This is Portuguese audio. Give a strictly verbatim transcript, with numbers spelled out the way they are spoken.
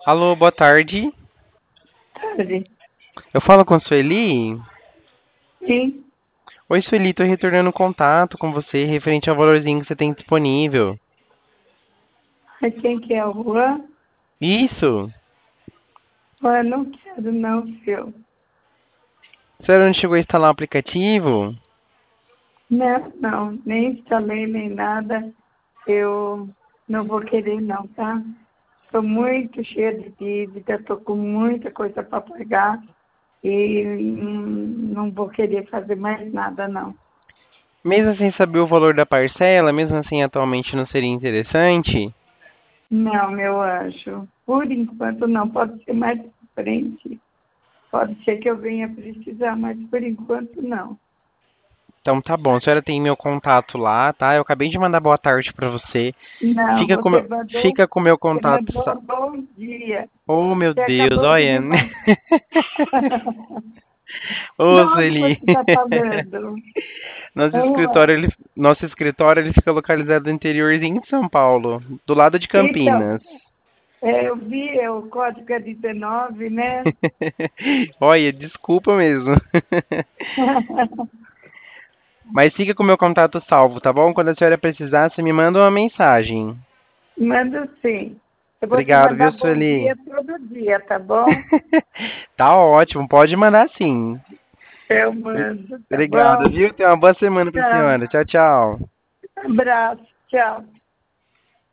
Alô, boa tarde. Tarde. Eu falo com a Sueli? Sim, Oi, Sueli, tô retornando contato com você referente ao valorzinho que você tem disponível. mas quem que é o Juan? Isso? Juan, não quero não, seu. A senhora não chegou a instalar o aplicativo? Não, não, nem instalei nem nada. Eu não vou querer não, tá? Estou muito cheia de dívida, estou com muita coisa para pagar e hum, não vou querer fazer mais nada, não. Mesmo sem saber o valor da parcela, mesmo assim atualmente não seria interessante? Não, meu anjo, por enquanto não. Pode ser mais para frente. Pode ser que eu venha precisar, mas por enquanto não. Então tá bom, a senhora tem meu contato lá, tá? Eu acabei de mandar boa tarde pra você. Não, Fica com você meu, mandou, fica com meu você contato. sa- mandou bom dia. Oh, meu Você Deus, acabou de olha. me mandar. De Ô, onde Sueli. você está falando? Nosso Rua. escritório, ele, nosso escritório, ele fica localizado no interiorzinho de São Paulo, do lado de Então, Campinas. é, eu vi é, o código é dezenove, né? Olha, desculpa mesmo. Mas fica com o meu contato salvo, tá bom? Quando a senhora precisar, você me manda uma mensagem. Manda sim. Eu vou te Obrigado, viu, mandar bom Sueli? dia todo dia, tá bom? Tá ótimo, pode mandar sim. Eu mando, tá Obrigado, bom? viu? Tenha uma boa semana pra Tchau. senhora. Tchau, tchau. Abraço. Tchau.